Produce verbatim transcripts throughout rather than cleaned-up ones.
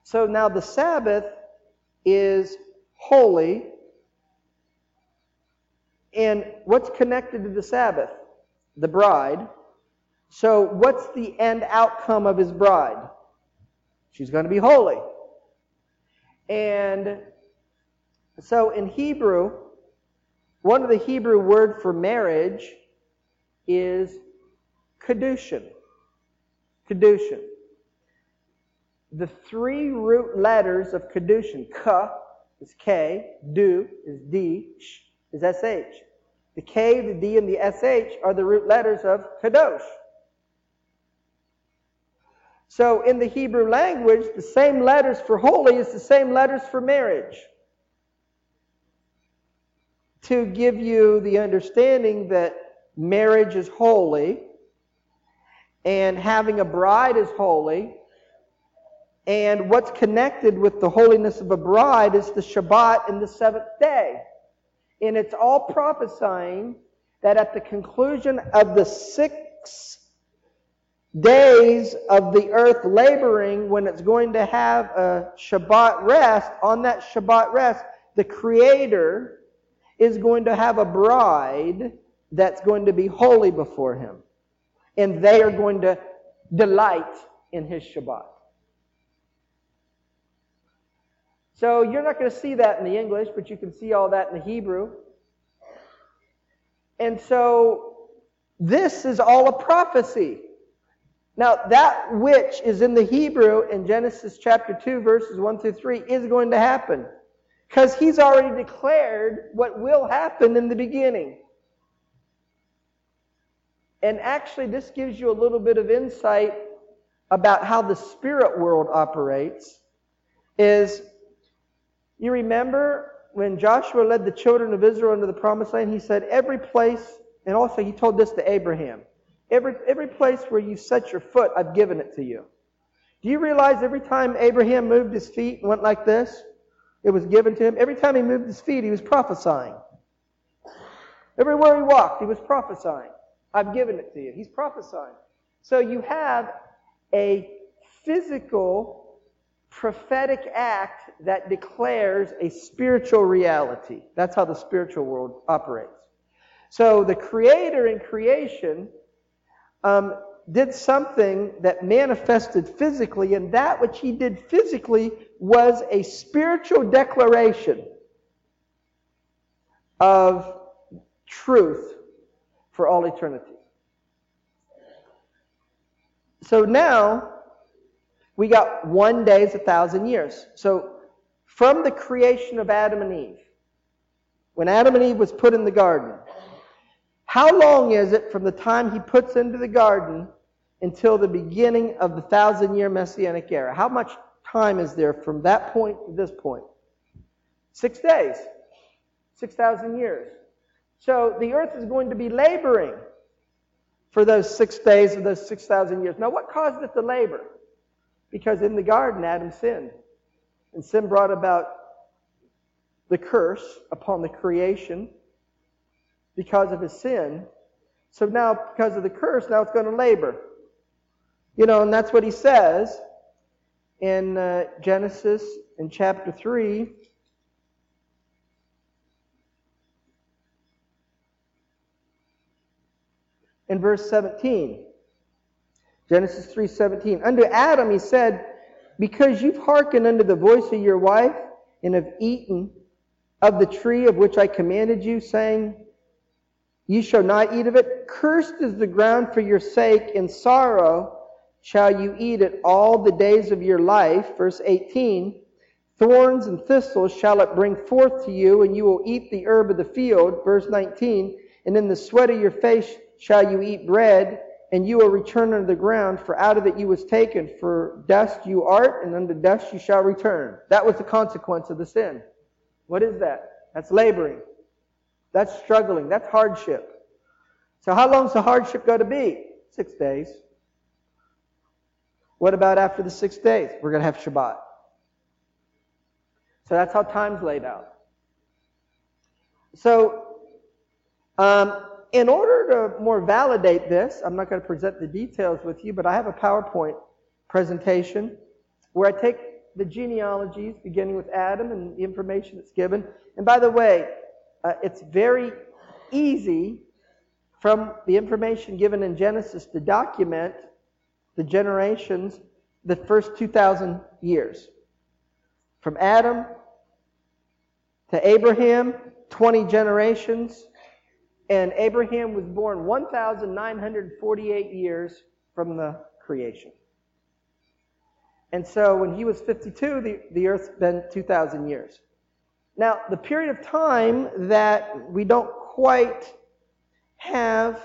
So now the Sabbath is holy. And what's connected to the Sabbath? The bride. So what's the end outcome of his bride? She's going to be holy. And so in Hebrew, one of the Hebrew word for marriage is kedushin. Kedushin. The three root letters of kedushin, ka is K, du is D, sh is S H. The K, the D, and the S H are the root letters of kadosh. So in the Hebrew language, the same letters for holy is the same letters for marriage. To give you the understanding that marriage is holy, and having a bride is holy, and what's connected with the holiness of a bride is the Shabbat and the seventh day. And it's all prophesying that at the conclusion of the six days of the earth laboring, when it's going to have a Shabbat rest, on that Shabbat rest, the Creator is going to have a bride that's going to be holy before Him. And they are going to delight in His Shabbat. So you're not going to see that in the English, but you can see all that in the Hebrew. And so this is all a prophecy. Now that which is in the Hebrew in Genesis chapter two, verses one through three is going to happen. Because He's already declared what will happen in the beginning. And actually this gives you a little bit of insight about how the spirit world operates. Is, you remember when Joshua led the children of Israel into the promised land, he said, every place, and also he told this to Abraham, every, every place where you set your foot, I've given it to you. Do you realize every time Abraham moved his feet and went like this, it was given to him? Every time he moved his feet, he was prophesying. Everywhere he walked, he was prophesying. I've given it to you. He's prophesying. So you have a physical prophetic act that declares a spiritual reality. That's how the spiritual world operates. So the Creator in creation um, did something that manifested physically, and that which He did physically was a spiritual declaration of truth for all eternity. So now, we got one day is a thousand years. So from the creation of Adam and Eve, when Adam and Eve was put in the garden, how long is it from the time he puts into the garden until the beginning of the thousand-year Messianic era? How much time is there from that point to this point? Six days. Six thousand years. So the earth is going to be laboring for those six days of those six thousand years. Now what caused it to labor? Because in the garden, Adam sinned. And sin brought about the curse upon the creation because of his sin. So now, because of the curse, now it's going to labor. You know, and that's what he says in uh, Genesis in chapter three. In verse seventeen. Genesis three seventeen. Unto Adam he said, because you've hearkened unto the voice of your wife, and have eaten of the tree of which I commanded you, saying, ye shall not eat of it. Cursed is the ground for your sake, in sorrow shall you eat it all the days of your life. Verse eighteen. Thorns and thistles shall it bring forth to you, and you will eat the herb of the field. Verse nineteen. And in the sweat of your face shall you eat bread, and you will return unto the ground, for out of it you was taken. For dust you art, and unto dust you shall return. That was the consequence of the sin. What is that? That's laboring. That's struggling. That's hardship. So how long is the hardship going to be? Six days. What about after the six days? We're going to have Shabbat. So that's how time's laid out. So, um, in order to more validate this, I'm not going to present the details with you, but I have a PowerPoint presentation where I take the genealogies, beginning with Adam and the information that's given. And by the way, uh, it's very easy from the information given in Genesis to document the generations, the first two thousand years. From Adam to Abraham, twenty generations. And Abraham was born one thousand nine hundred forty-eight years from the creation. And so when he was fifty-two, the, the earth's been two thousand years. Now, the period of time that we don't quite have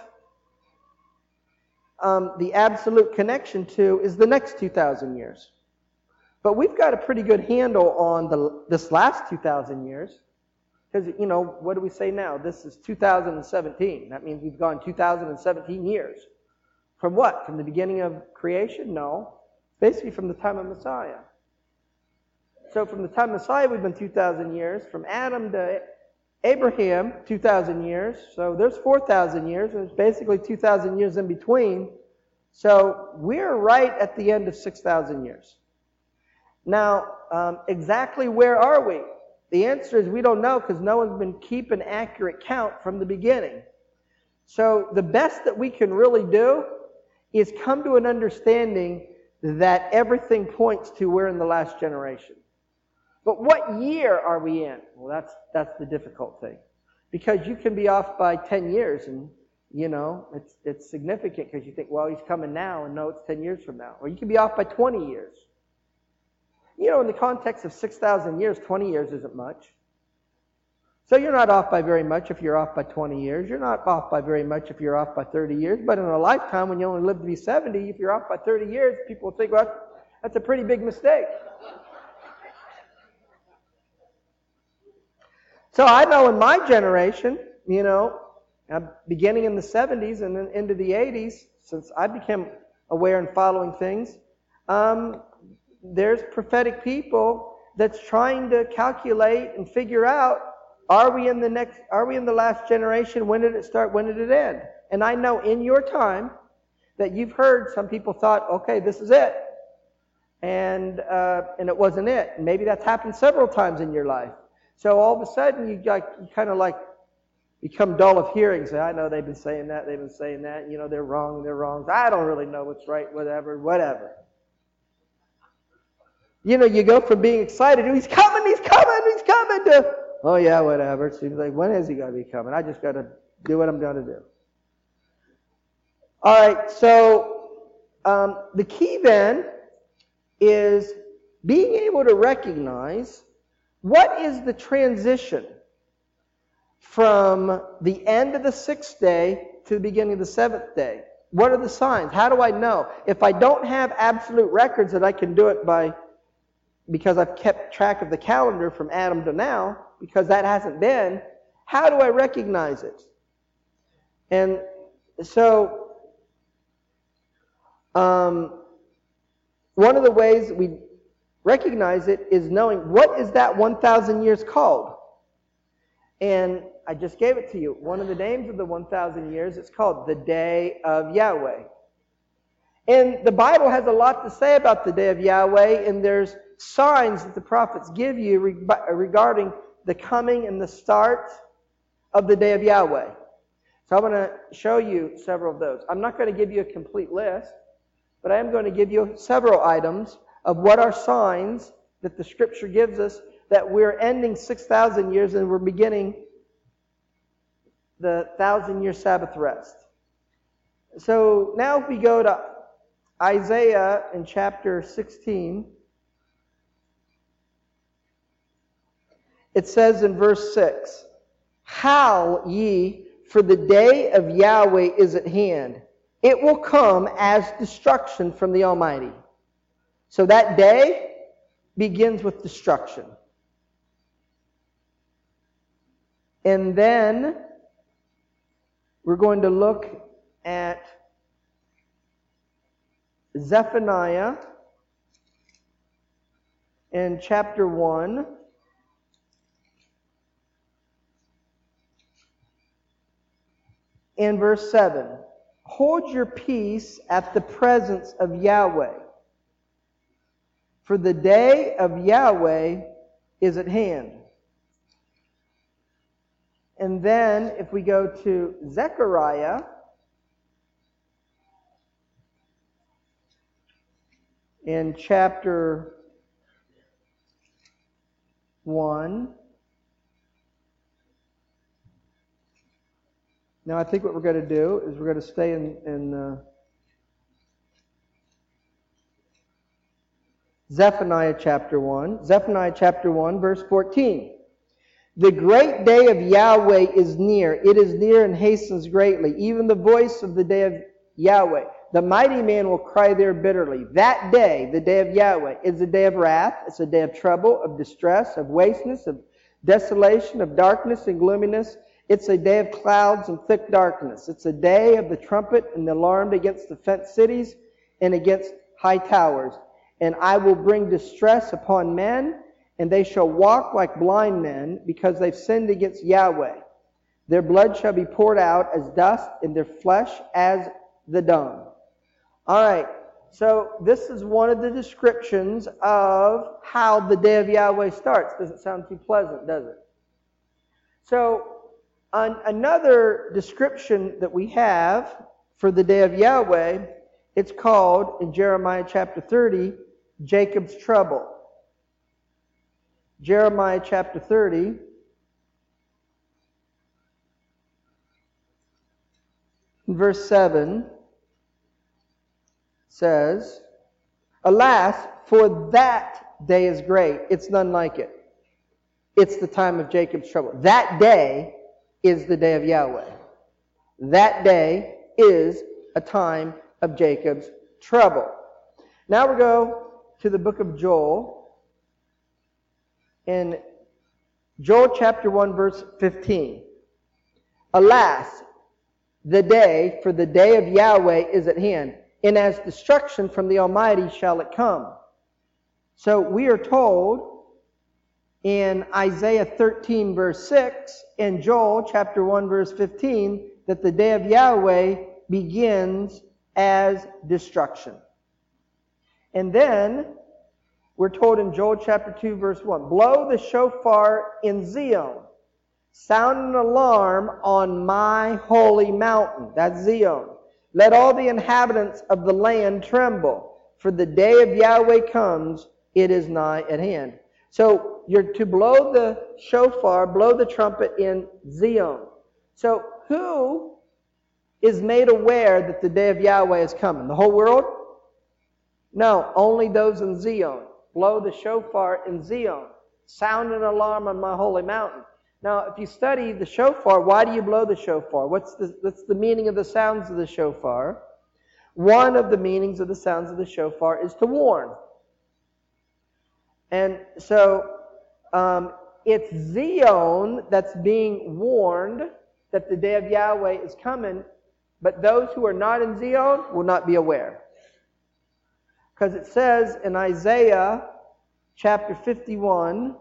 um, the absolute connection to is the next two thousand years. But we've got a pretty good handle on the, this last two thousand years. Because, you know, what do we say now? This is two thousand seventeen. That means we've gone two thousand seventeen years. From what? From the beginning of creation? No. Basically from the time of Messiah. So from the time of Messiah, we've been two thousand years. From Adam to Abraham, two thousand years. So there's four thousand years. And it's basically two thousand years in between. So we're right at the end of six thousand years. Now, um, exactly where are we? The answer is we don't know because no one's been keeping accurate count from the beginning. So the best that we can really do is come to an understanding that everything points to we're in the last generation. But what year are we in? Well, that's that's the difficult thing. Because you can be off by ten years and, you know, it's it's significant because you think, well, he's coming now, and no, it's ten years from now. Or you can be off by twenty years. You know, in the context of six thousand years, twenty years isn't much. So you're not off by very much if you're off by twenty years. You're not off by very much if you're off by thirty years. But in a lifetime, when you only live to be seventy, if you're off by thirty years, people will think, well, that's a pretty big mistake. So I know in my generation, you know, beginning in the seventies and then into the eighties, since I became aware and following things, um, there's prophetic people that's trying to calculate and figure out, are we in the next, are we in the last generation? When did it start? When did it end? And I know in your time that you've heard some people thought, okay, this is it. And uh, and it wasn't it. And maybe that's happened several times in your life. So all of a sudden you, got, you kind of like become dull of hearing. Say, I know they've been saying that, they've been saying that. You know, they're wrong, they're wrong. I don't really know what's right, whatever, whatever. You know, you go from being excited, he's coming, he's coming, he's coming, to, oh yeah, whatever. It seems like, when is he going to be coming? I just got to do what I'm going to do. All right, so um, the key then is being able to recognize what is the transition from the end of the sixth day to the beginning of the seventh day. What are the signs? How do I know? If I don't have absolute records that I can do it by, because I've kept track of the calendar from Adam to now, because that hasn't been, how do I recognize it? And so, um, one of the ways we recognize it is knowing what is that one thousand years called. And I just gave it to you. One of the names of the one thousand years, it's called the Day of Yahweh. And the Bible has a lot to say about the Day of Yahweh, and there's signs that the prophets give you regarding the coming and the start of the Day of Yahweh. So I'm going to show you several of those. I'm not going to give you a complete list, but I am going to give you several items of what are signs that the Scripture gives us that we're ending six thousand years and we're beginning the thousand-year Sabbath rest. So now if we go to Isaiah in chapter sixteen, it says in verse six, "Howl ye, for the day of Yahweh is at hand. It will come as destruction from the Almighty." So that day begins with destruction. And then we're going to look at Zephaniah in chapter one. In verse seven. "Hold your peace at the presence of Yahweh. for the day of Yahweh is at hand. And then if we go to Zechariah, in chapter one. Now I think what we're going to do is we're going to stay in, in uh, Zephaniah chapter one. Zephaniah chapter one, verse fourteen. The great day of Yahweh is near. It is near and hastens greatly. Even the voice of the day of Yahweh. The mighty man will cry there bitterly. That day, the day of Yahweh, is a day of wrath. It's a day of trouble, of distress, of wasteness, of desolation, of darkness and gloominess. It's a day of clouds and thick darkness. It's a day of the trumpet and the alarm against the fenced cities and against high towers. And I will bring distress upon men, and they shall walk like blind men, because they've sinned against Yahweh. Their blood shall be poured out as dust, and their flesh as the dung. All right, so this is one of the descriptions of how the day of Yahweh starts. Doesn't sound too pleasant, does it? So, an, another description that we have for the day of Yahweh, it's called, in Jeremiah chapter thirty, Jacob's trouble. Jeremiah chapter thirty, verse seven, says, Alas, for that day is great. It's none like it. It's the time of Jacob's trouble. That day is the day of Yahweh. That day is a time of Jacob's trouble. Now we go to the book of Joel. In Joel chapter one, verse fifteen. Alas, the day, for the day of Yahweh is at hand, and as destruction from the Almighty shall it come. So we are told in Isaiah thirteen, verse six, and Joel chapter one, verse fifteen, that the day of Yahweh begins as destruction. And then we're told in Joel chapter two, verse one, Blow the shofar in Zion, sound an alarm on my holy mountain. That's Zion. Let all the inhabitants of the land tremble, for the day of Yahweh comes, it is nigh at hand. So you're to blow the shofar, blow the trumpet in Zion. So who is made aware that the day of Yahweh is coming? The whole world? No, only those in Zion. Blow the shofar in Zion. Sound an alarm on my holy mountain. Now, if you study the shofar, why do you blow the shofar? What's the, what's the meaning of the sounds of the shofar? One of the meanings of the sounds of the shofar is to warn. And so, um, it's Zion that's being warned that the day of Yahweh is coming, but those who are not in Zion will not be aware. Because it says in Isaiah chapter fifty-one,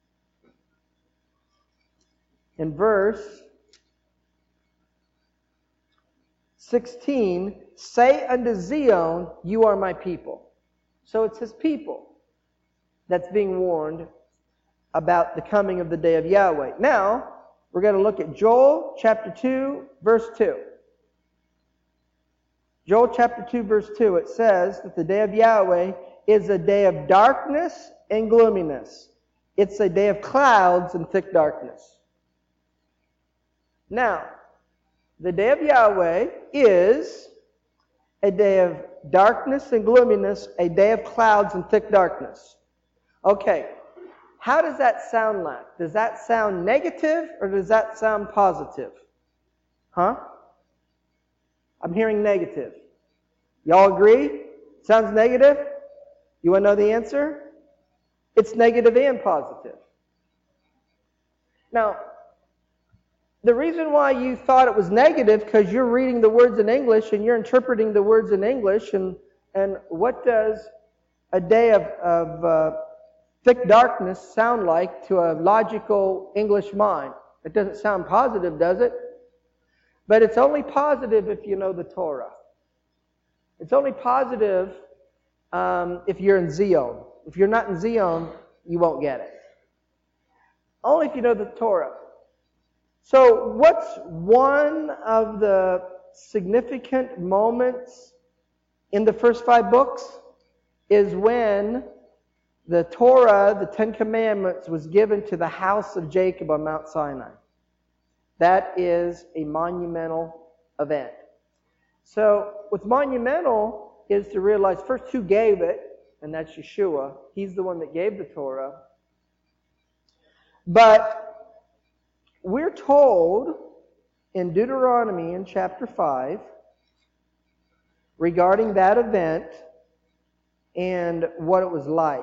in verse sixteen, Say unto Zion, you are my people. So it's his people that's being warned about the coming of the day of Yahweh. Now, we're going to look at Joel chapter two, verse two. Joel chapter two, verse two, it says that the day of Yahweh is a day of darkness and gloominess. It's a day of clouds and thick darkness. Now, the day of Yahweh is a day of darkness and gloominess, a day of clouds and thick darkness. Okay, how does that sound like? Does that sound negative or does that sound positive? Huh? I'm hearing negative. Y'all agree? Sounds negative? You want to know the answer? It's negative and positive. Now, the reason why you thought it was negative, because you're reading the words in English and you're interpreting the words in English, and, and what does a day of, of uh, thick darkness sound like to a logical English mind? It doesn't sound positive, does it? But it's only positive if you know the Torah. It's only positive um, if you're in Zion. If you're not in Zion, you won't get it. Only if you know the Torah. So what's one of the significant moments in the first five books? Is when the Torah, the Ten Commandments, was given to the house of Jacob on Mount Sinai. That is a monumental event. So what's monumental is to realize first who gave it, and that's Yeshua. He's the one that gave the Torah. But we're told in Deuteronomy in chapter five regarding that event and what it was like.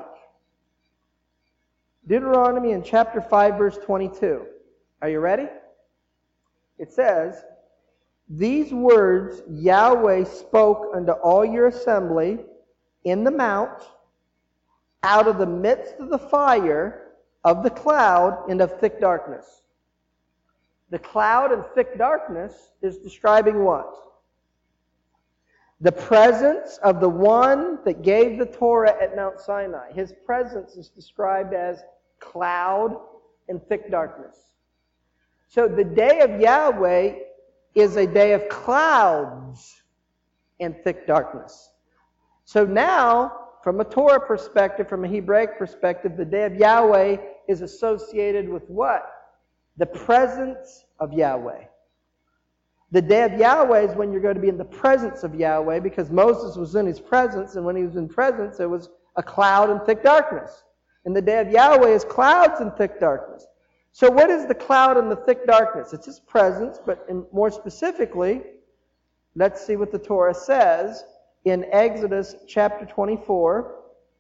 Deuteronomy in chapter five, verse twenty-two. Are you ready? It says, "These words Yahweh spoke unto all your assembly in the mount, out of the midst of the fire, of the cloud, and of thick darkness." The cloud and thick darkness is describing what? The presence of the one that gave the Torah at Mount Sinai. His presence is described as cloud and thick darkness. So the day of Yahweh is a day of clouds and thick darkness. So now, from a Torah perspective, from a Hebraic perspective, the day of Yahweh is associated with what? The presence of Yahweh. The day of Yahweh is when you're going to be in the presence of Yahweh, because Moses was in his presence, and when he was in presence, there was a cloud and thick darkness. And the day of Yahweh is clouds and thick darkness. So what is the cloud and the thick darkness? It's his presence, but in, more specifically, let's see what the Torah says in Exodus chapter twenty-four,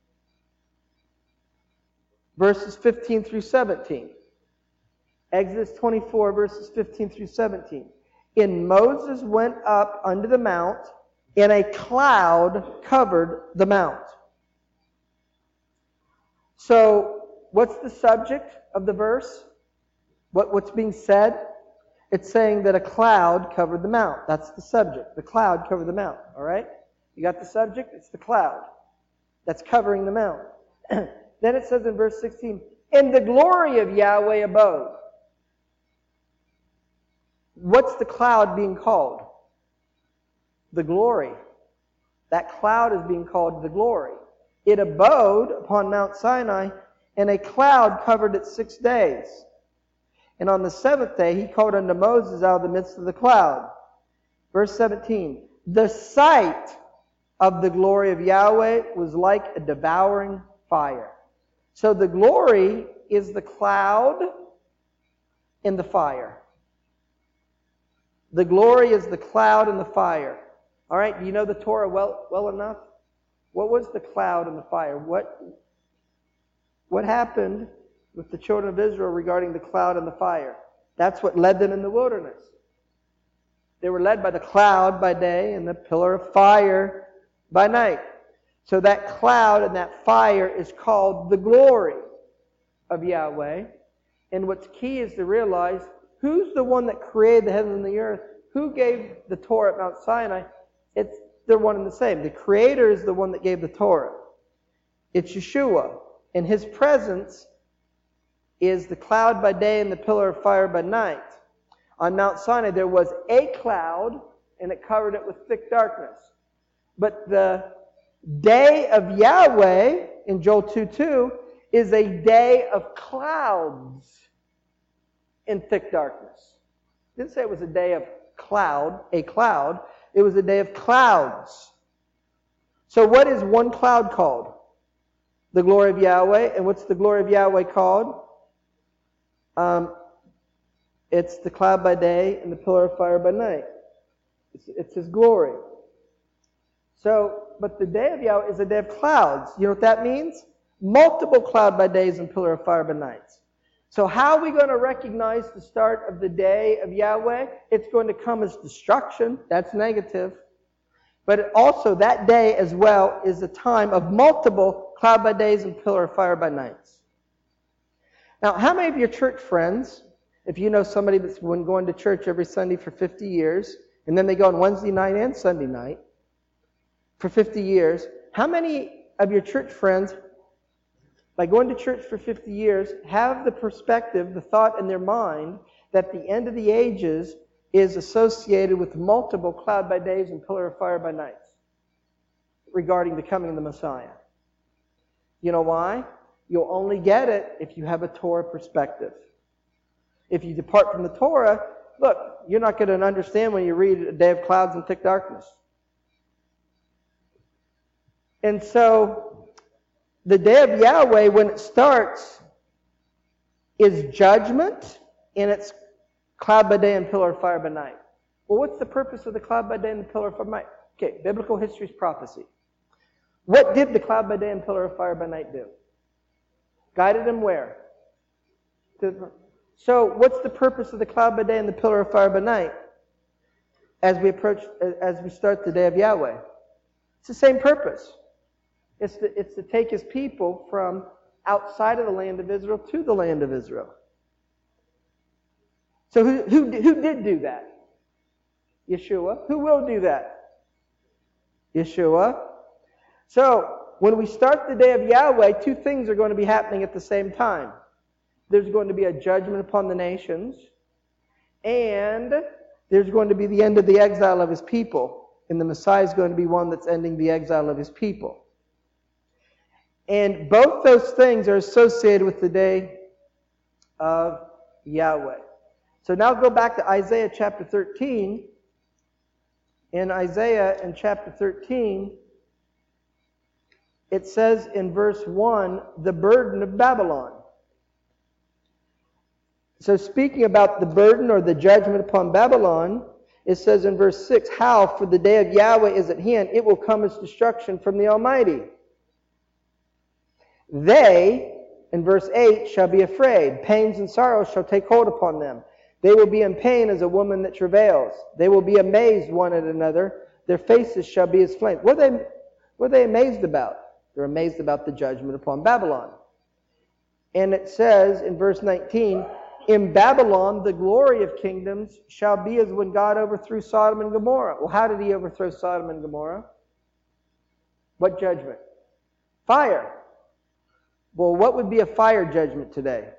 verses fifteen through seventeen. Exodus twenty-four, verses fifteen through seventeen. "And Moses went up unto the mount, and a cloud covered the mount." So, what's the subject of the verse? What, what's being said? It's saying that a cloud covered the mount. That's the subject. The cloud covered the mount. All right? You got the subject? It's the cloud that's covering the mount. Then it says in verse sixteen, "And the glory of Yahweh abode." What's the cloud being called? The glory. That cloud is being called the glory. It abode upon Mount Sinai, and a cloud covered it six days. And on the seventh day he called unto Moses out of the midst of the cloud. Verse seventeen, "The sight of the glory of Yahweh was like a devouring fire." So the glory is the cloud and the fire. The glory is the cloud and the fire. All right, do you know the Torah well, well enough? What was the cloud and the fire? What, what happened with the children of Israel regarding the cloud and the fire? That's what led them in the wilderness. They were led by the cloud by day and the pillar of fire by night. So that cloud and that fire is called the glory of Yahweh. And what's key is to realize, who's the one that created the heaven and the earth? Who gave the Torah at Mount Sinai? It's they're one and the same. The Creator is the one that gave the Torah. It's Yeshua. And His presence is the cloud by day and the pillar of fire by night. On Mount Sinai there was a cloud and it covered it with thick darkness. But the day of Yahweh in Joel two two is a day of clouds in thick darkness. It didn't say it was a day of cloud, a cloud. It was a day of clouds. So what is one cloud called? The glory of Yahweh. And what's the glory of Yahweh called? Um, it's the cloud by day and the pillar of fire by night. It's, it's His glory. So, but the day of Yahweh is a day of clouds. You know what that means? Multiple cloud by days and pillar of fire by nights. So how are we going to recognize the start of the day of Yahweh? It's going to come as destruction. That's negative. But also that day as well is a time of multiple cloud by days and pillar of fire by nights. Now, how many of your church friends, if you know somebody that's been going to church every Sunday for fifty years, and then they go on Wednesday night and Sunday night for fifty years, how many of your church friends by going to church for fifty years, have the perspective, the thought in their mind that the end of the ages is associated with multiple cloud by days and pillar of fire by nights regarding the coming of the Messiah. You know why? You'll only get it if you have a Torah perspective. If you depart from the Torah, look, you're not going to understand when you read a day of clouds and thick darkness. And so, the day of Yahweh, when it starts, is judgment, and it's cloud by day and pillar of fire by night. Well, what's the purpose of the cloud by day and the pillar of fire by night? Okay, biblical history is prophecy. What did the cloud by day and pillar of fire by night do? Guided them where? To, so, what's the purpose of the cloud by day and the pillar of fire by night as we approach, as we start the day of Yahweh? It's the same purpose. It's to, it's to take His people from outside of the land of Israel to the land of Israel. So who, who, who did do that? Yeshua. Who will do that? Yeshua. So, when we start the day of Yahweh, two things are going to be happening at the same time. There's going to be a judgment upon the nations, and there's going to be the end of the exile of His people. And the Messiah is going to be one that's ending the exile of His people. And both those things are associated with the day of Yahweh. So now go back to Isaiah chapter thirteen. In Isaiah in chapter thirteen, it says in verse one, the burden of Babylon. So speaking about the burden or the judgment upon Babylon, it says in verse six, how, for the day of Yahweh is at hand, it will come as destruction from the Almighty. They, in verse eight, shall be afraid. Pains and sorrows shall take hold upon them. They will be in pain as a woman that travails. They will be amazed one at another. Their faces shall be as flames. What are they, what are they amazed about? They're amazed about the judgment upon Babylon. And it says in verse nineteen, in Babylon the glory of kingdoms shall be as when God overthrew Sodom and Gomorrah. Well, how did He overthrow Sodom and Gomorrah? What judgment? Fire. Well, what would be a fire judgment today?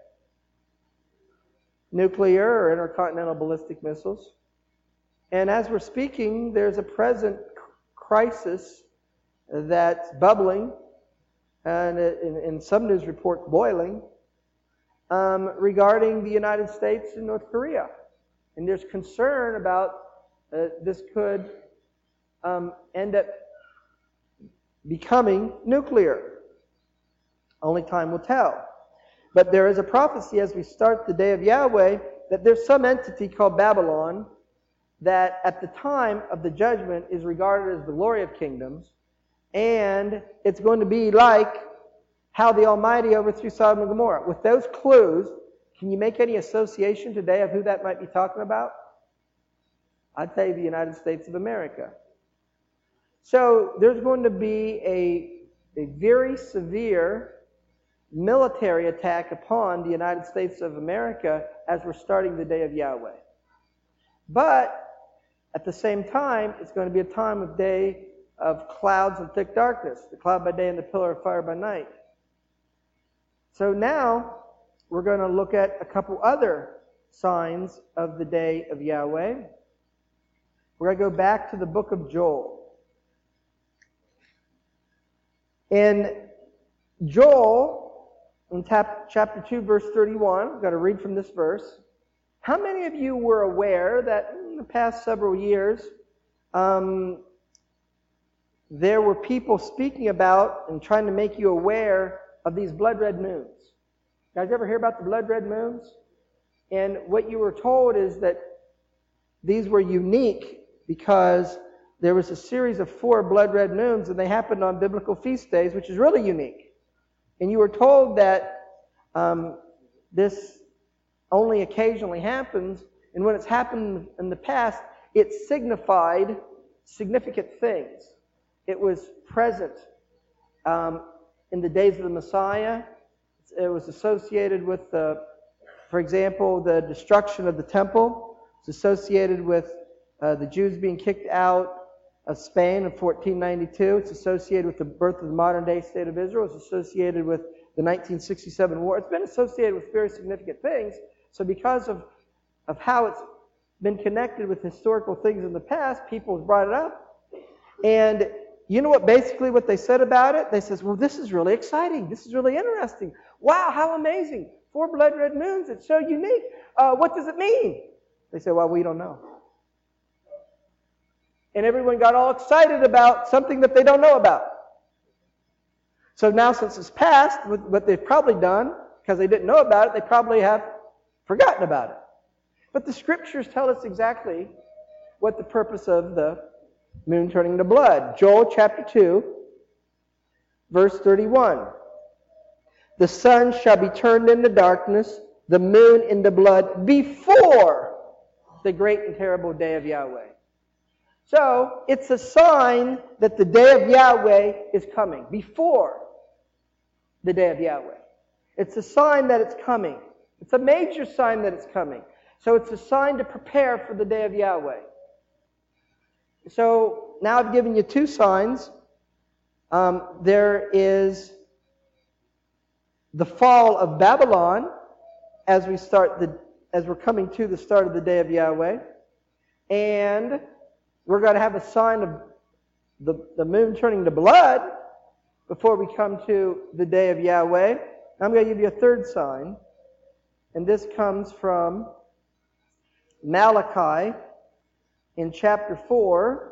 Nuclear or intercontinental ballistic missiles. And as we're speaking, there's a present crisis that's bubbling, and in, in some news reports boiling, um, regarding the United States and North Korea. And there's concern about uh, this could um, end up becoming nuclear. Only time will tell. But there is a prophecy as we start the day of Yahweh that there's some entity called Babylon that at the time of the judgment is regarded as the glory of kingdoms, and it's going to be like how the Almighty overthrew Sodom and Gomorrah. With those clues, can you make any association today of who that might be talking about? I'd say the United States of America. So there's going to be a, a very severe military attack upon the United States of America as we're starting the day of Yahweh. But at the same time, it's going to be a time of day of clouds and thick darkness, the cloud by day and the pillar of fire by night. So now we're going to look at a couple other signs of the day of Yahweh. We're going to go back to the book of Joel. In Joel, in chapter two, verse thirty-one, I've got to read from this verse. How many of you were aware that in the past several years, um, there were people speaking about and trying to make you aware of these blood red moons? You guys ever hear about the blood red moons? And what you were told is that these were unique because there was a series of four blood red moons and they happened on biblical feast days, which is really unique. And you were told that um, this only occasionally happens, and when it's happened in the past, it signified significant things. It was present um, in the days of the Messiah. It was associated with, the, for example, the destruction of the temple. It's associated with uh, the Jews being kicked out of Spain in fourteen ninety-two. It's associated with the birth of the modern-day state of Israel. It's associated with the nineteen sixty-seven war. It's been associated with very significant things. So because of, of how it's been connected with historical things in the past, people have brought it up. And you know what basically what they said about it? They says, well, this is really exciting. This is really interesting. Wow, how amazing. Four blood red moons. It's so unique. Uh, what does it mean? They said, well, we don't know. And everyone got all excited about something that they don't know about. So now since it's passed, what they've probably done, because they didn't know about it, they probably have forgotten about it. But the scriptures tell us exactly what the purpose of the moon turning to blood. Joel chapter two, verse thirty-one. The sun shall be turned into darkness, the moon into blood, before the great and terrible day of Yahweh. So, it's a sign that the day of Yahweh is coming, before the day of Yahweh. It's a sign that it's coming. It's a major sign that it's coming. So, it's a sign to prepare for the day of Yahweh. So, now I've given you two signs. Um, there is the fall of Babylon as we start the as we're coming to the start of the day of Yahweh. And we're going to have a sign of the, the moon turning to blood before we come to the day of Yahweh. I'm going to give you a third sign. And this comes from Malachi in chapter four.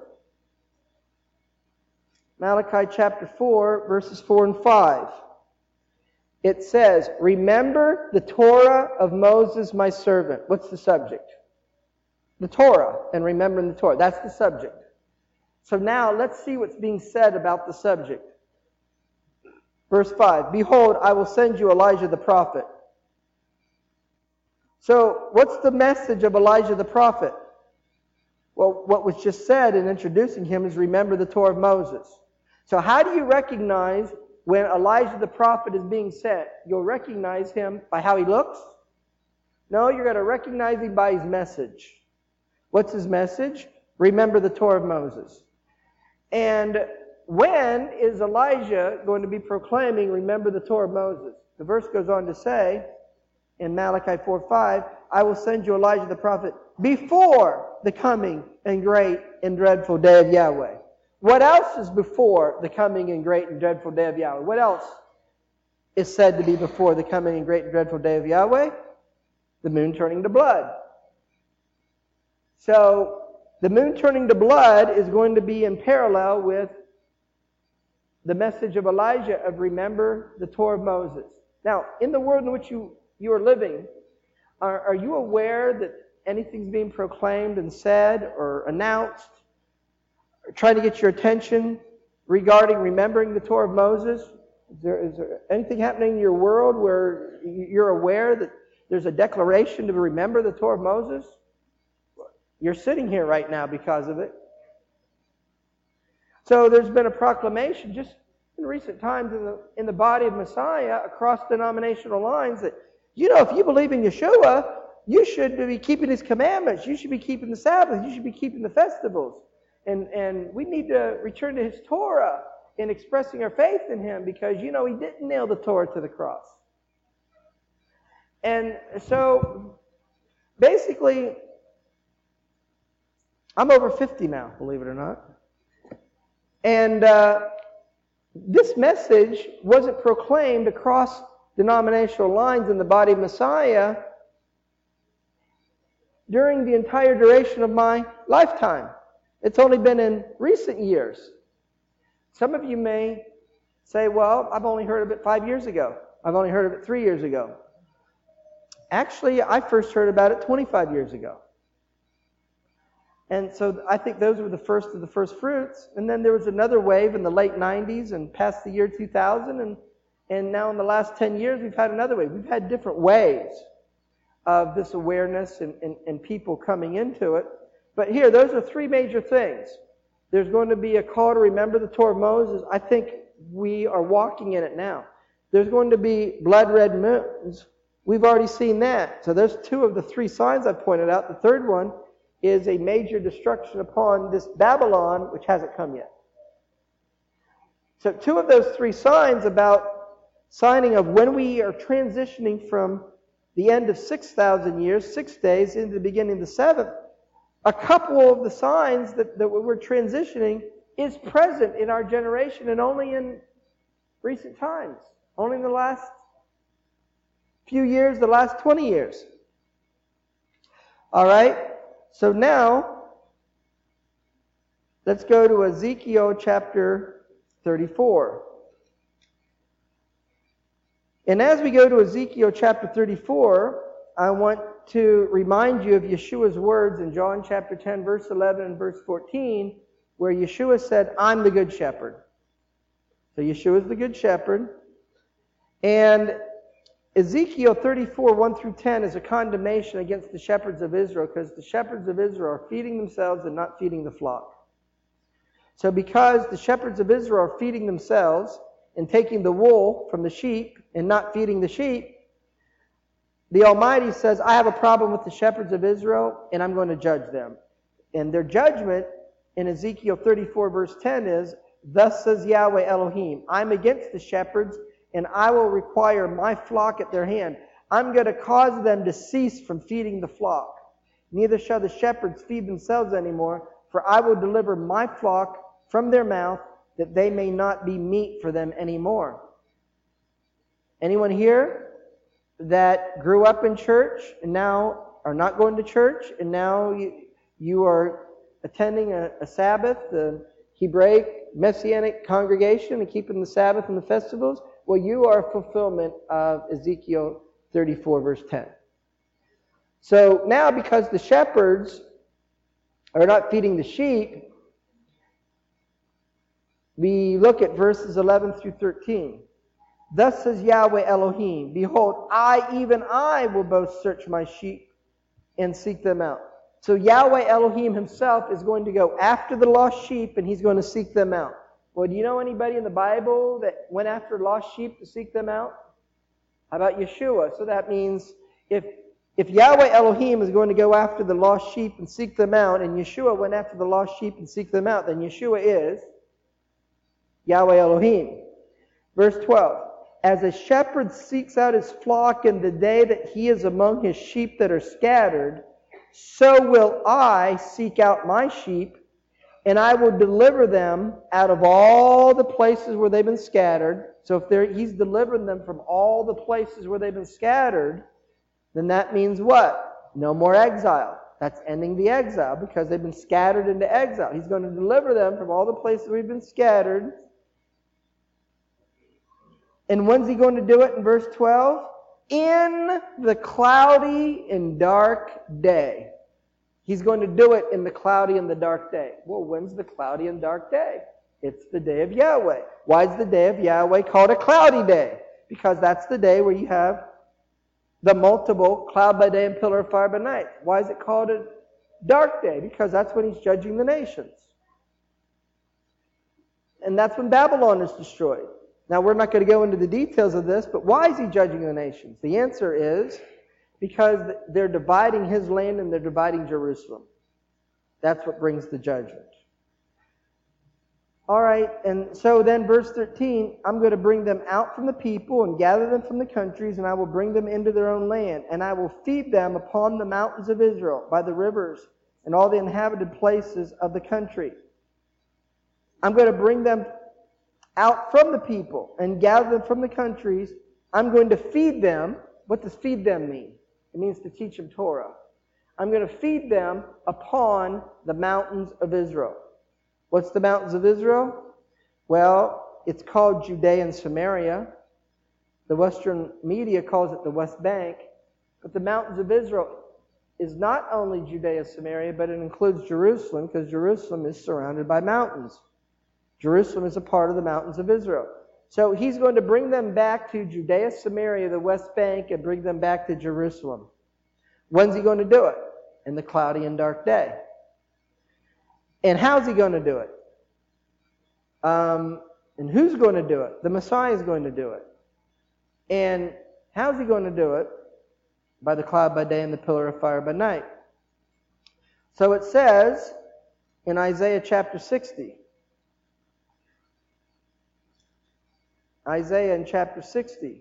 Malachi chapter four, verses four and five. It says, remember the Torah of Moses, my servant. What's the subject? The Torah, and remembering the Torah. That's the subject. So now let's see what's being said about the subject. Verse five, behold, I will send you Elijah the prophet. So what's the message of Elijah the prophet? Well, what was just said in introducing him is remember the Torah of Moses. So how do you recognize when Elijah the prophet is being sent? You'll recognize him by how he looks? No, you're going to recognize him by his message. What's his message? Remember the Torah of Moses. And when is Elijah going to be proclaiming, remember the Torah of Moses? The verse goes on to say, in Malachi four five, I will send you Elijah the prophet before the coming and great and dreadful day of Yahweh. What else is before the coming and great and dreadful day of Yahweh? What else is said to be before the coming and great and dreadful day of Yahweh? The moon turning to blood. So, the moon turning to blood is going to be in parallel with the message of Elijah of remember the Torah of Moses. Now, in the world in which you, you are living, are, are you aware that anything's being proclaimed and said or announced, or trying to get your attention regarding remembering the Torah of Moses? Is there, is there anything happening in your world where you're aware that there's a declaration to remember the Torah of Moses? You're sitting here right now because of it. So there's been a proclamation just in recent times in the, in the body of Messiah across denominational lines that, you know, if you believe in Yeshua, you should be keeping His commandments. You should be keeping the Sabbath. You should be keeping the festivals. And, and we need to return to His Torah in expressing our faith in Him because, you know, He didn't nail the Torah to the cross. And so, basically, I'm over fifty now, believe it or not. And uh, this message wasn't proclaimed across denominational lines in the body of Messiah during the entire duration of my lifetime. It's only been in recent years. Some of you may say, well, I've only heard of it five years ago. I've only heard of it three years ago. Actually, I first heard about it twenty-five years ago. And so I think those were the first of the first fruits. And then there was another wave in the late nineties and past the year two thousand. And, and now in the last ten years, we've had another wave. We've had different waves of this awareness and, and, and people coming into it. But here, those are three major things. There's going to be a call to remember the Torah of Moses. I think we are walking in it now. There's going to be blood red moons. We've already seen that. So there's two of the three signs I've pointed out. The third one is a major destruction upon this Babylon, which hasn't come yet. So two of those three signs about signing of when we are transitioning from the end of six thousand years, six days, into the beginning of the seventh, a couple of the signs that, that we're transitioning is present in our generation and only in recent times, only in the last few years, the last twenty years. All right? So now, let's go to Ezekiel chapter thirty-four. And as we go to Ezekiel chapter thirty-four, I want to remind you of Yeshua's words in John chapter ten, verse eleven and verse fourteen, where Yeshua said, I'm the good shepherd. So Yeshua is the good shepherd. And Ezekiel thirty-four, one through ten is a condemnation against the shepherds of Israel, because the shepherds of Israel are feeding themselves and not feeding the flock. So because the shepherds of Israel are feeding themselves and taking the wool from the sheep and not feeding the sheep, the Almighty says, I have a problem with the shepherds of Israel, and I'm going to judge them. And their judgment in Ezekiel thirty-four, verse ten is, thus says Yahweh Elohim, I'm against the shepherds, and I will require my flock at their hand. I'm going to cause them to cease from feeding the flock. Neither shall the shepherds feed themselves anymore, for I will deliver my flock from their mouth, that they may not be meat for them anymore. Anyone here that grew up in church and now are not going to church, and now you, you are attending a, a Sabbath, the Hebraic Messianic congregation, and keeping the Sabbath and the festivals? Well, you are a fulfillment of Ezekiel thirty-four, verse ten. So now, because the shepherds are not feeding the sheep, we look at verses eleven through thirteen. Thus says Yahweh Elohim, behold, I, even I, will both search my sheep and seek them out. So Yahweh Elohim himself is going to go after the lost sheep, and he's going to seek them out. Well, do you know anybody in the Bible that went after lost sheep to seek them out? How about Yeshua? So that means if if Yahweh Elohim is going to go after the lost sheep and seek them out, and Yeshua went after the lost sheep and seek them out, then Yeshua is Yahweh Elohim. Verse twelve. As a shepherd seeks out his flock in the day that he is among his sheep that are scattered, so will I seek out my sheep, and I will deliver them out of all the places where they've been scattered. So if they're, he's delivering them from all the places where they've been scattered, then that means what? No more exile. That's ending the exile, because they've been scattered into exile. He's going to deliver them from all the places where they've been scattered. And when's he going to do it in verse twelve? In the cloudy and dark day. He's going to do it in the cloudy and the dark day. Well, when's the cloudy and dark day? It's the day of Yahweh. Why is the day of Yahweh called a cloudy day? Because that's the day where you have the multiple cloud by day and pillar of fire by night. Why is it called a dark day? Because that's when he's judging the nations. And that's when Babylon is destroyed. Now, we're not going to go into the details of this, but why is he judging the nations? The answer is because they're dividing his land and they're dividing Jerusalem. That's what brings the judgment. All right, and so then verse thirteen, I'm going to bring them out from the people and gather them from the countries, and I will bring them into their own land, and I will feed them upon the mountains of Israel, by the rivers, and all the inhabited places of the country. I'm going to bring them out from the people and gather them from the countries. I'm going to feed them. What does feed them mean? It means to teach them Torah. I'm going to feed them upon the mountains of Israel. What's the mountains of Israel? Well, it's called Judea and Samaria. The Western media calls it the West Bank. But the mountains of Israel is not only Judea and Samaria, but it includes Jerusalem, because Jerusalem is surrounded by mountains. Jerusalem is a part of the mountains of Israel. So he's going to bring them back to Judea, Samaria, the West Bank, and bring them back to Jerusalem. When's he going to do it? In the cloudy and dark day. And how's he going to do it? Um, and who's going to do it? The Messiah is going to do it. And how's he going to do it? By the cloud by day and the pillar of fire by night. So it says in Isaiah chapter sixty, Isaiah in chapter sixty.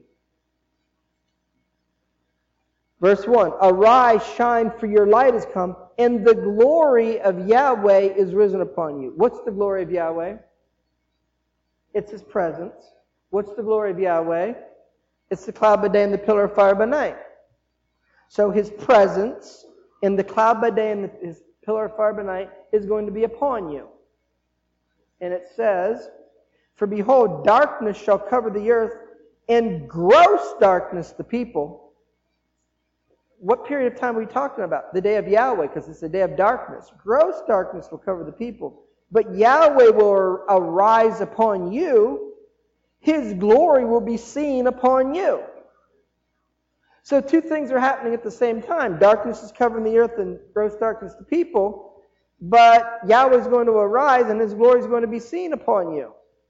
Verse one, arise, shine, for your light has come, and the glory of Yahweh is risen upon you. What's the glory of Yahweh? It's His presence. What's the glory of Yahweh? It's the cloud by day and the pillar of fire by night. So His presence in the cloud by day and the, His pillar of fire by night is going to be upon you. And it says, for behold, darkness shall cover the earth, and gross darkness the people. What period of time are we talking about? The day of Yahweh, because it's the day of darkness. Gross darkness will cover the people. But Yahweh will arise upon you. His glory will be seen upon you. So two things are happening at the same time. Darkness is covering the earth and gross darkness the people. But Yahweh is going to arise and His glory is going to be seen upon you.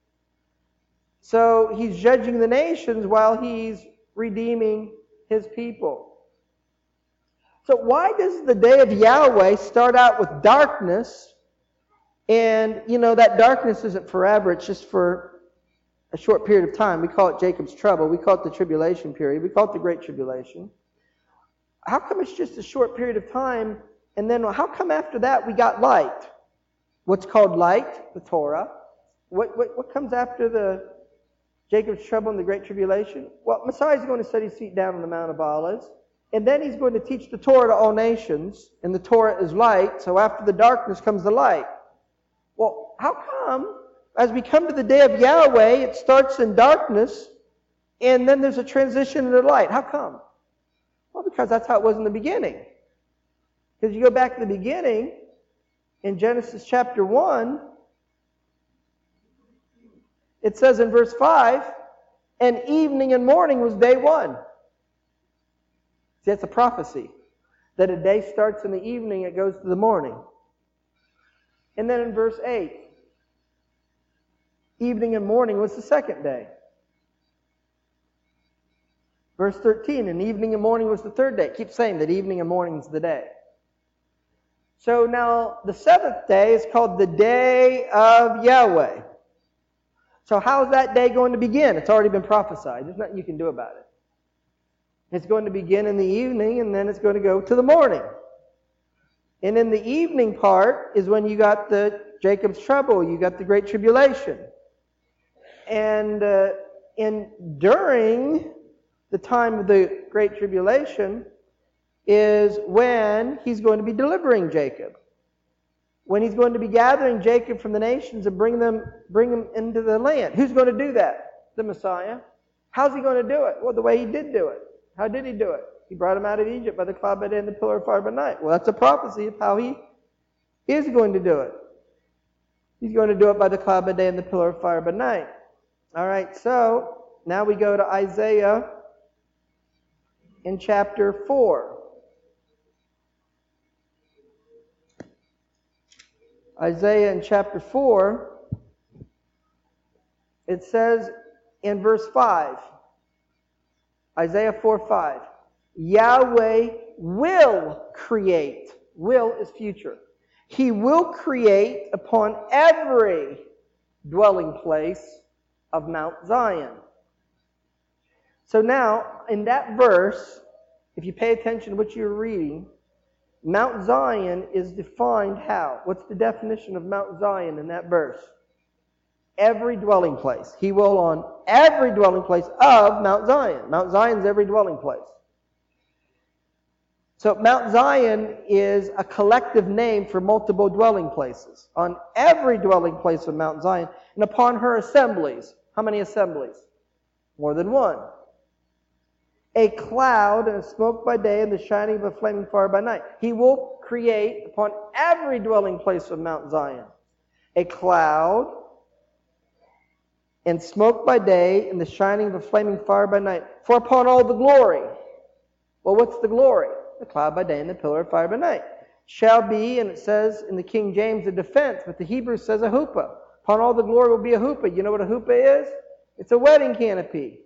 So He's judging the nations while He's redeeming His people. So why does the day of Yahweh start out with darkness? And, you know, that darkness isn't forever. It's just for a short period of time. We call it Jacob's trouble. We call it the tribulation period. We call it the Great Tribulation. How come it's just a short period of time? And then how come after that we got light? What's called light? The Torah. What, what, what comes after the Jacob's trouble and the Great Tribulation? Well, Messiah is going to set His feet down on the Mount of Olives. And then He's going to teach the Torah to all nations. And the Torah is light. So after the darkness comes the light. Well, how come as we come to the day of Yahweh, it starts in darkness, and then there's a transition into light? How come? Well, because that's how it was in the beginning. Because you go back to the beginning, in Genesis chapter one, it says in verse five, and evening and morning was day one. See, that's a prophecy. That a day starts in the evening, it goes to the morning. And then in verse eight, evening and morning was the second day. Verse thirteen, and evening and morning was the third day. It keeps saying that evening and morning is the day. So now the seventh day is called the day of Yahweh. So how is that day going to begin? It's already been prophesied. There's nothing you can do about it. It's going to begin in the evening, and then it's going to go to the morning. And in the evening part is when you got the Jacob's trouble, you got the Great Tribulation. And uh, in during the time of the Great Tribulation is when He's going to be delivering Jacob. When He's going to be gathering Jacob from the nations and bring them, bring them into the land. Who's going to do that? The Messiah. How's He going to do it? Well, the way He did do it. How did He do it? He brought them out of Egypt by the cloud by day and the pillar of fire by night. Well, that's a prophecy of how He is going to do it. He's going to do it by the cloud by day and the pillar of fire by night. All right, so now we go to Isaiah in chapter four. Isaiah in chapter four, it says in verse five, Isaiah four five, Yahweh will create. Will is future. He will create upon every dwelling place of Mount Zion. So now, in that verse, if you pay attention to what you're reading, Mount Zion is defined how? What's the definition of Mount Zion in that verse? Every dwelling place. He will on every dwelling place of Mount Zion. Mount Zion is every dwelling place. So Mount Zion is a collective name for multiple dwelling places. On every dwelling place of Mount Zion, and upon her assemblies. How many assemblies? More than one. A cloud and a smoke by day and the shining of a flaming fire by night. He will create upon every dwelling place of Mount Zion a cloud and smoke by day and the shining of a flaming fire by night. For upon all the glory. Well, what's the glory? The cloud by day and the pillar of fire by night. Shall be, and it says in the King James, a defense, but the Hebrew says a huppah. Upon all the glory will be a huppah. You know what a huppah is? It's a wedding canopy.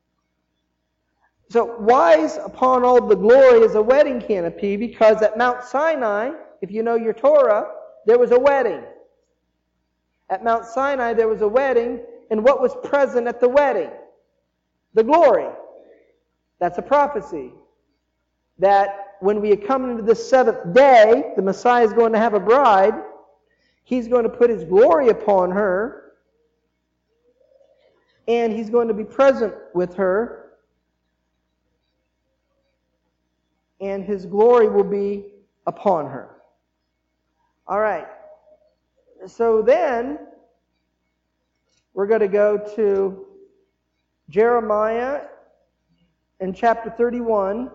So why is upon all the glory is a wedding canopy? Because at Mount Sinai, if you know your Torah, there was a wedding. At Mount Sinai there was a wedding, and what was present at the wedding? the glory. That's a prophecy. That when we come into the seventh day, the Messiah is going to have a bride. He's going to put His glory upon her. And He's going to be present with her. And His glory will be upon her. All right. So then, we're going to go to Jeremiah in chapter thirty-one.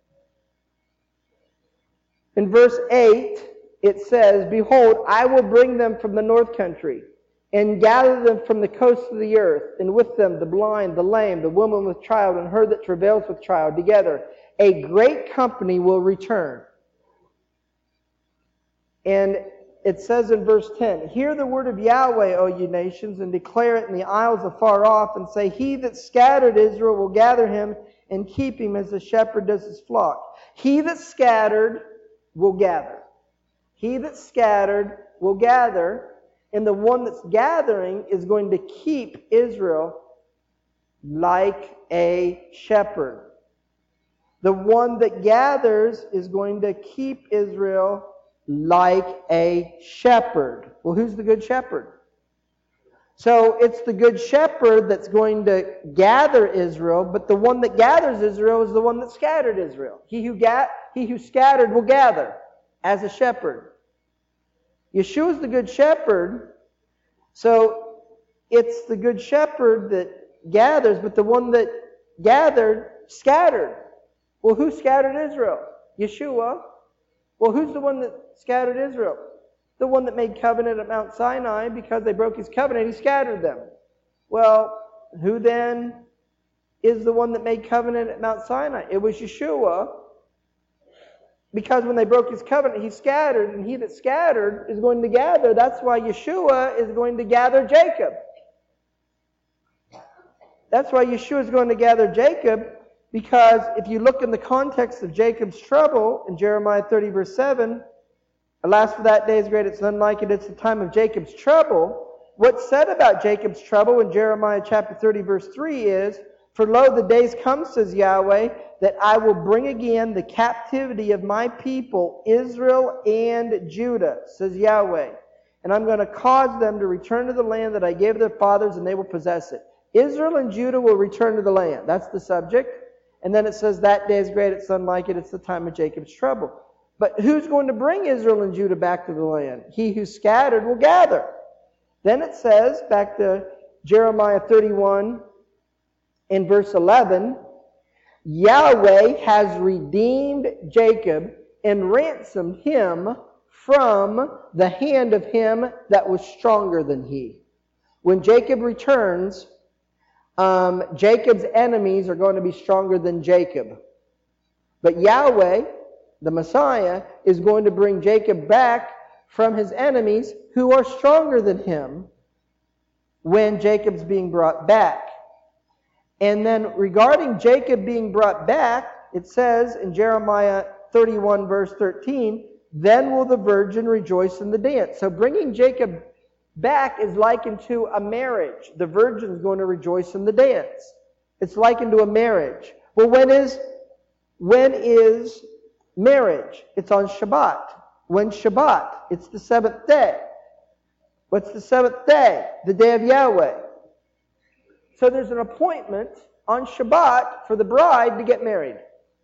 In verse eight, it says, "Behold, I will bring them from the north country, and gather them from the coasts of the earth, and with them the blind, the lame, the woman with child, and her that travails with child together. A great company will return." And it says in verse ten, "Hear the word of Yahweh, O ye nations, and declare it in the isles afar off, and say, He that scattered Israel will gather him and keep him as a shepherd does his flock." He that scattered will gather. He that scattered will gather, and the one that's gathering is going to keep Israel like a shepherd. The one that gathers is going to keep Israel like a shepherd. Well, who's the good shepherd? So it's the good shepherd that's going to gather Israel, but the one that gathers Israel is the one that scattered Israel. He who ga- he who scattered will gather as a shepherd. Yeshua is the good shepherd, so it's the good shepherd that gathers, but the one that gathered scattered. Well, who scattered Israel? Yeshua. Well, who's the one that scattered Israel? The one that made covenant at Mount Sinai. Because they broke His covenant, He scattered them. Well, who then is the one that made covenant at Mount Sinai? It was Yeshua. Because when they broke His covenant, He scattered, and He that scattered is going to gather. That's why Yeshua is going to gather Jacob. That's why Yeshua is going to gather Jacob, because if you look in the context of Jacob's trouble in Jeremiah thirty verse seven, "Alas, for that day is great, it's none like it, it's the time of Jacob's trouble." What's said about Jacob's trouble in Jeremiah chapter thirty verse three is, "For lo, the days come, says Yahweh, that I will bring again the captivity of my people, Israel and Judah, says Yahweh. And I'm going to cause them to return to the land that I gave their fathers, and they will possess it." Israel and Judah will return to the land. That's the subject. And then it says, "That day is great, it's none like it, it's the time of Jacob's trouble." But who's going to bring Israel and Judah back to the land? He who scattered will gather. Then it says, back to Jeremiah thirty-one in verse eleven, "Yahweh has redeemed Jacob and ransomed him from the hand of him that was stronger than he." When Jacob returns, um, Jacob's enemies are going to be stronger than Jacob. But Yahweh, the Messiah, is going to bring Jacob back from his enemies who are stronger than him when Jacob's being brought back. And then regarding Jacob being brought back, it says in Jeremiah thirty-one verse thirteen, "Then will the virgin rejoice in the dance." So bringing Jacob back is likened to a marriage. The virgin is going to rejoice in the dance. It's likened to a marriage. Well, when is when is marriage? It's on Shabbat. When's Shabbat? It's the seventh day. What's the seventh day? The day of Yahweh. So there's an appointment on Shabbat for the bride to get married.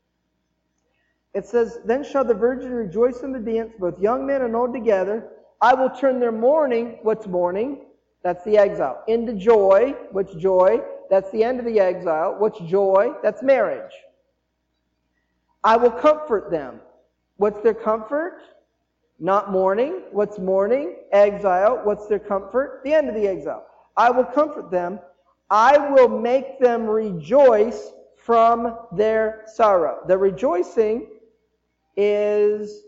It says, "Then shall the virgin rejoice in the dance, both young men and old together. I will turn their mourning," what's mourning? That's the exile. "Into joy." What's joy? That's the end of the exile. What's joy? That's marriage. "I will comfort them." What's their comfort? Not mourning. What's mourning? Exile. What's their comfort? The end of the exile. "I will comfort them. I will make them rejoice from their sorrow." The rejoicing is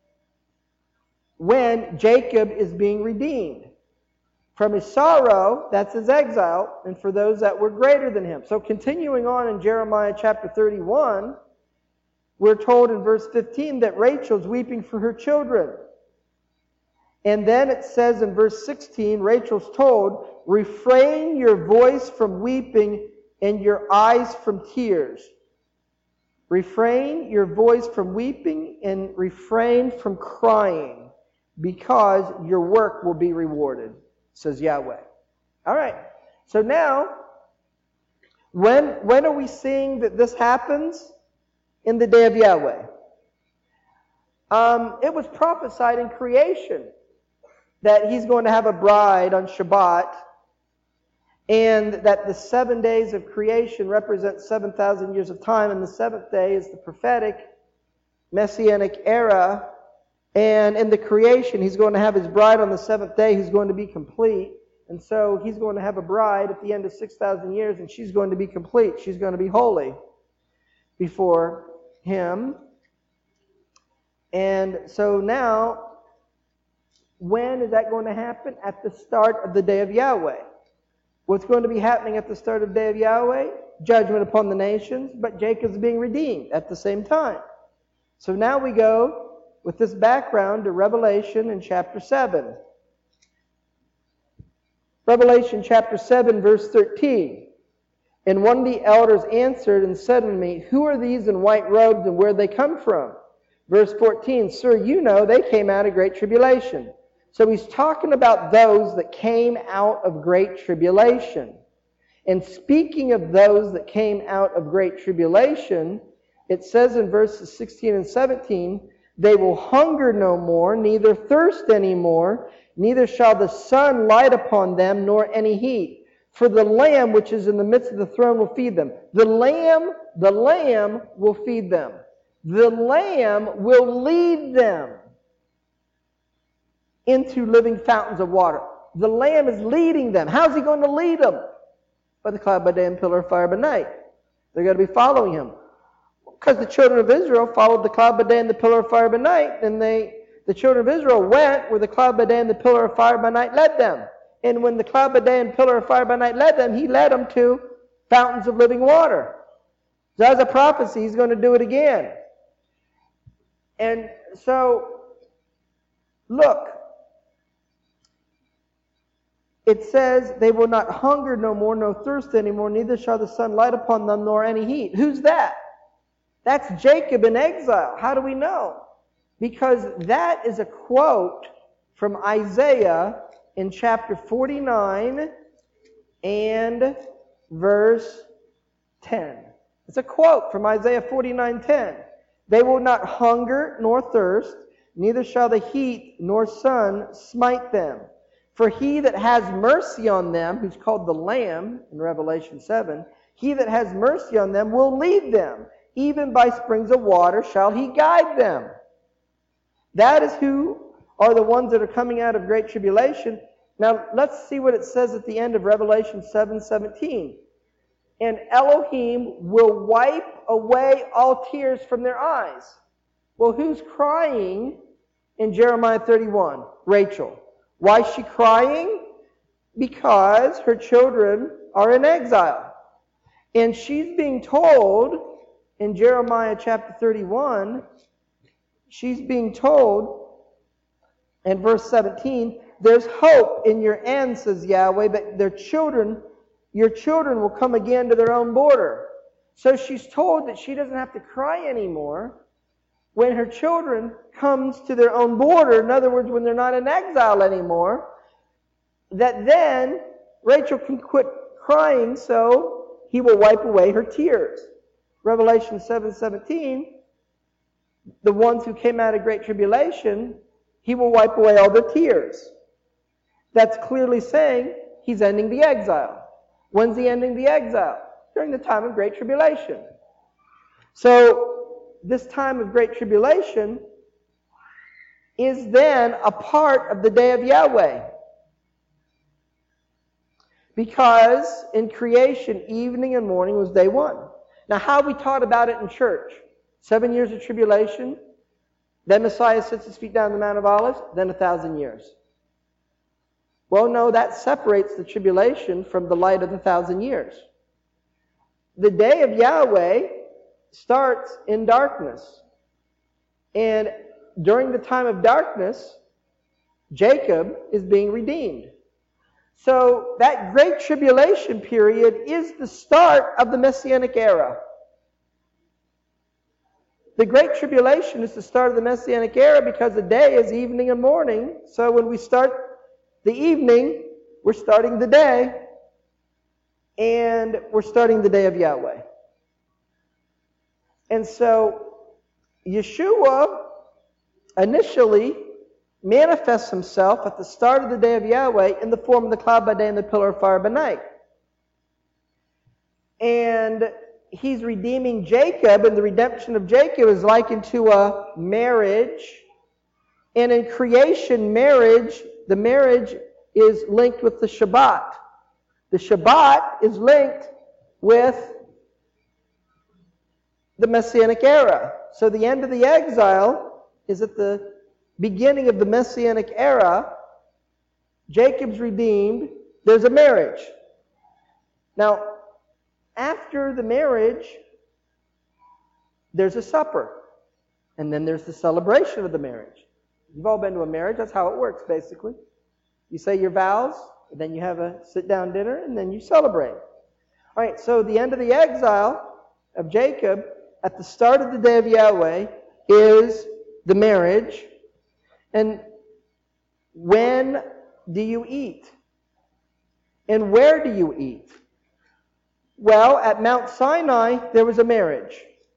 when Jacob is being redeemed. From his sorrow, that's his exile, and for those that were greater than him. So continuing on in Jeremiah chapter thirty-one, we're told in verse fifteen that Rachel's weeping for her children. And then it says in verse sixteen, Rachel's told, "Refrain your voice from weeping and your eyes from tears. Refrain your voice from weeping and refrain from crying, because your work will be rewarded, says Yahweh. All right. So now, when, when are we seeing that this happens? In the day of Yahweh. Um, it was prophesied in creation that he's going to have a bride on Shabbat, and that the seven days of creation represent seven thousand years of time, and the seventh day is the prophetic messianic era. And in the creation, he's going to have his bride on the seventh day who's going to be complete. And so he's going to have a bride at the end of six thousand years, and she's going to be complete. She's going to be holy before him. And so now, when is that going to happen? At the start of the day of Yahweh. What's going to be happening at the start of the day of Yahweh? Judgment upon the nations, but Jacob's being redeemed at the same time. So now we go with this background to Revelation in chapter seven. Revelation chapter seven, verse thirteen. And one of the elders answered and said unto me, Who are these in white robes, and where they come from? Verse fourteen, Sir, you know they came out of great tribulation. So he's talking about those that came out of great tribulation. And speaking of those that came out of great tribulation, it says in verses sixteen and seventeen, They will hunger no more, neither thirst any more, neither shall the sun light upon them, nor any heat. For the Lamb which is in the midst of the throne will feed them. The Lamb, the Lamb will feed them. The Lamb will lead them into living fountains of water. The Lamb is leading them. How's he going to lead them? By the cloud by day and pillar of fire by night. They're going to be following him. Because the children of Israel followed the cloud by day and the pillar of fire by night, and they, the children of Israel went where the cloud by day and the pillar of fire by night led them. And when the cloud by day and pillar of fire by night led them, he led them to fountains of living water. So as a prophecy, he's going to do it again. And so, look, it says, They will not hunger no more, no thirst anymore, neither shall the sun light upon them, nor any heat. Who's that? That's Jacob in exile. How do we know? Because that is a quote from Isaiah in chapter forty-nine and verse ten. It's a quote from Isaiah forty-nine ten. They will not hunger nor thirst, neither shall the heat nor sun smite them. For he that has mercy on them, who's called the Lamb in Revelation seven, he that has mercy on them will lead them. Even by springs of water shall he guide them. That is who are the ones that are coming out of great tribulation. Now, let's see what it says at the end of Revelation seven seventeen. And Elohim will wipe away all tears from their eyes. Well, who's crying in Jeremiah thirty-one? Rachel. Why is she crying? Because her children are in exile. And she's being told in Jeremiah chapter thirty-one, she's being told in verse seventeen, there's hope in your end, says Yahweh, that their children, your children will come again to their own border. So she's told that she doesn't have to cry anymore when her children comes to their own border. In other words, when they're not in exile anymore, that then Rachel can quit crying, so he will wipe away her tears. Revelation seven seventeen, the ones who came out of great tribulation, he will wipe away all their tears. That's clearly saying he's ending the exile. When's he ending the exile? During the time of great tribulation. So, this time of great tribulation is then a part of the day of Yahweh. Because in creation, evening and morning was day one. Now, how we taught about it in church? Seven years of tribulation, then Messiah sits his feet down on the Mount of Olives, then a thousand years. Well, no, that separates the tribulation from the light of the thousand years. The day of Yahweh starts in darkness. And during the time of darkness, Jacob is being redeemed. So that great tribulation period is the start of the Messianic era. The great tribulation is the start of the Messianic era because the day is evening and morning. So when we start the evening, we're starting the day, and we're starting the day of Yahweh. And so Yeshua initially manifests himself at the start of the day of Yahweh in the form of the cloud by day and the pillar of fire by night. And he's redeeming Jacob, and the redemption of Jacob is likened to a marriage. And in creation, marriage, the marriage is linked with the Shabbat. The Shabbat is linked with the Messianic era. So the end of the exile is at the beginning of the Messianic era. Jacob's redeemed. There's a marriage. Now, after the marriage, there's a supper. And then there's the celebration of the marriage. You've all been to a marriage. That's how it works, basically. You say your vows, and then you have a sit-down dinner, and then you celebrate. All right, so the end of the exile of Jacob, at the start of the day of Yahweh, is the marriage. And when do you eat? And where do you eat? Well, at Mount Sinai, there was a marriage.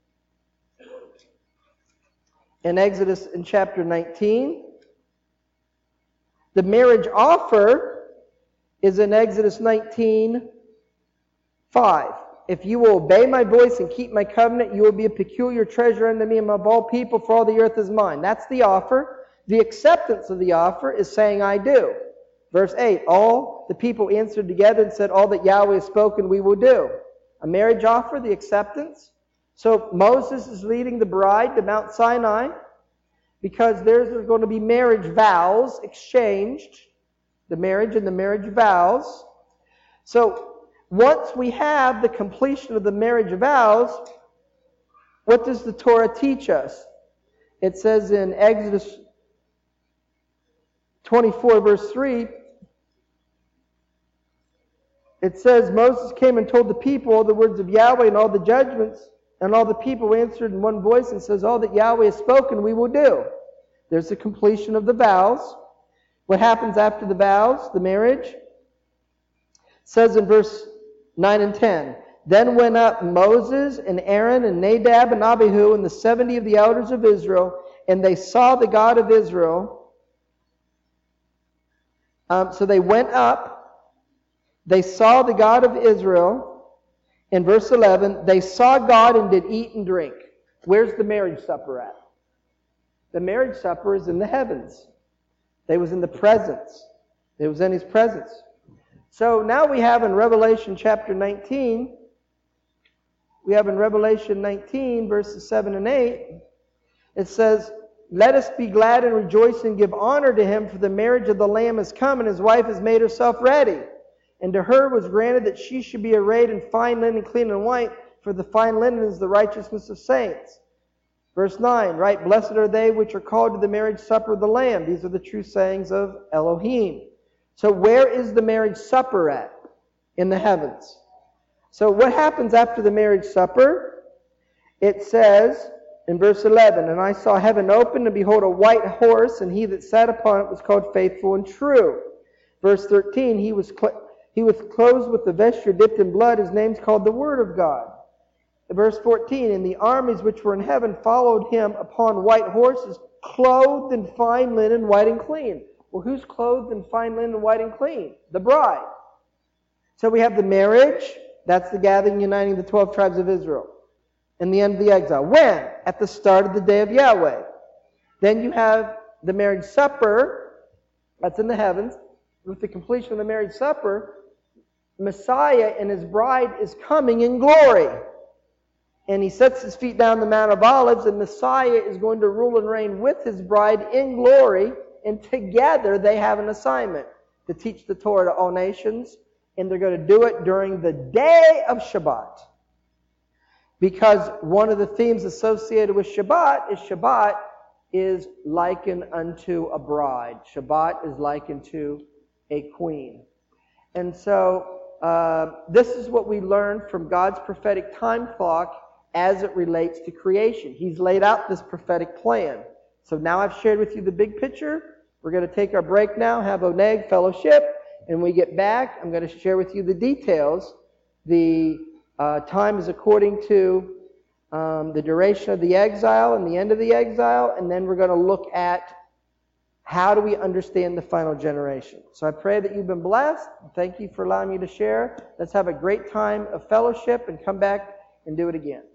In Exodus in chapter nineteen, the marriage offer is in Exodus nineteen five. If you will obey my voice and keep my covenant, you will be a peculiar treasure unto me above all people, for all the earth is mine. That's the offer. The acceptance of the offer is saying, I do. Verse eight, all the people answered together and said, all that Yahweh has spoken we will do. A marriage offer, the acceptance. So Moses is leading the bride to Mount Sinai because there's going to be marriage vows exchanged. The marriage and the marriage vows. So once we have the completion of the marriage vows, what does the Torah teach us? It says in Exodus twenty-four verse three, it says, Moses came and told the people all the words of Yahweh and all the judgments, and all the people answered in one voice and says, all that Yahweh has spoken we will do. There's the completion of the vows. What happens after the vows, the marriage? It says in verse nine and ten, then went up Moses and Aaron and Nadab and Abihu and the seventy of the elders of Israel, and they saw the God of Israel. Um, so they went up. They saw the God of Israel. In verse eleven, they saw God and did eat and drink. Where's the marriage supper at? The marriage supper is in the heavens. They was in the presence. It was in His presence. So now we have in Revelation chapter nineteen, we have in Revelation nineteen, verses seven and eight, it says, let us be glad and rejoice and give honor to Him, for the marriage of the Lamb is come, and His wife has made herself ready. And to her was granted that she should be arrayed in fine linen, clean and white, for the fine linen is the righteousness of saints. Verse nine, right? Blessed are they which are called to the marriage supper of the Lamb. These are the true sayings of Elohim. So where is the marriage supper at? In the heavens. So what happens after the marriage supper? It says in verse eleven, and I saw heaven open, and behold a white horse, and he that sat upon it was called Faithful and True. Verse thirteen, he was cl- he was clothed with the vesture dipped in blood. His name's called the Word of God. Verse fourteen, and the armies which were in heaven followed him upon white horses, clothed in fine linen, white and clean. Well, who's clothed in fine linen, white and clean? The bride. So we have the marriage. That's the gathering, uniting the twelve tribes of Israel. And the end of the exile. When? At the start of the day of Yahweh. Then you have the marriage supper. That's in the heavens. With the completion of the marriage supper, Messiah and His bride is coming in glory. And He sets His feet down the Mount of Olives, and Messiah is going to rule and reign with His bride in glory. And together they have an assignment to teach the Torah to all nations. And they're going to do it during the day of Shabbat. Because one of the themes associated with Shabbat is Shabbat is likened unto a bride. Shabbat is likened to a queen. And so uh, this is what we learn from God's prophetic time clock as it relates to creation. He's laid out this prophetic plan. So now I've shared with you the big picture. We're going to take our break now, have Oneg fellowship, and when we get back, I'm going to share with you the details. The uh, time is according to um, the duration of the exile and the end of the exile, and then we're going to look at how do we understand the final generation. So I pray that you've been blessed. Thank you for allowing me to share. Let's have a great time of fellowship and come back and do it again.